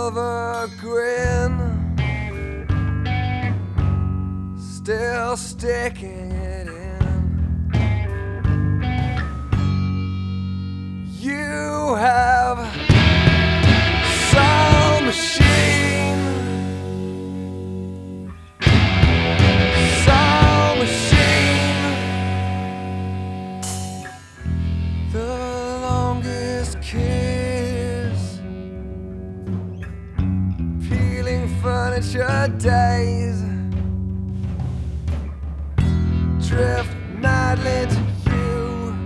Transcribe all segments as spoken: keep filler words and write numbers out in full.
silver grin, still sticking it in. You have some machine, some machine, the longest kiss, peeling furniture days, drift madly to you,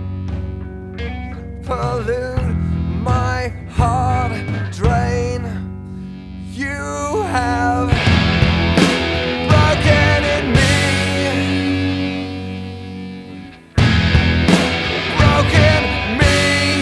pollute my heart, drain. You have broken in me, broken me.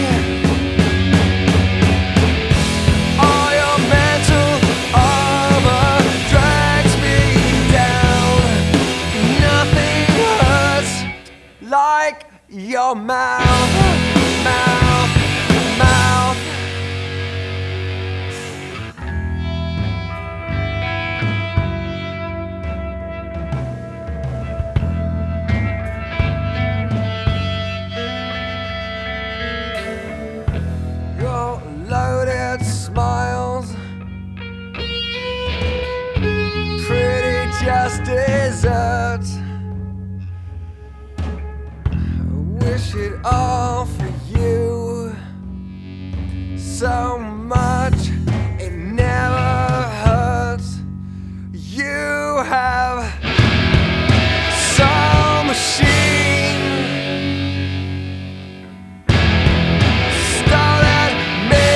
All your mental armor drags me down. Nothing hurts like your mouth, mouth, mouth. Your loaded smiles, pretty just dessert. Wish it all for you, so much it never hurts. You have some machine, stolen me.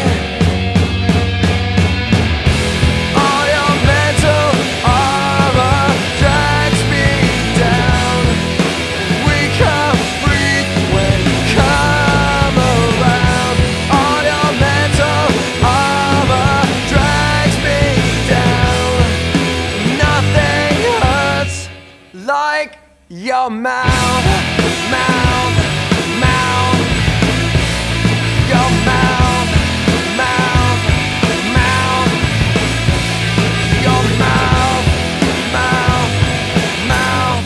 All your mental armor drags me down. We can't breathe when you come around. All your mental armor drags me down. Nothing hurts like your mouth, mouth, mouth. Your mouth, mouth, mouth. Your mouth, mouth, mouth.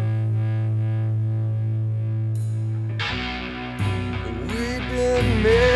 We've been missing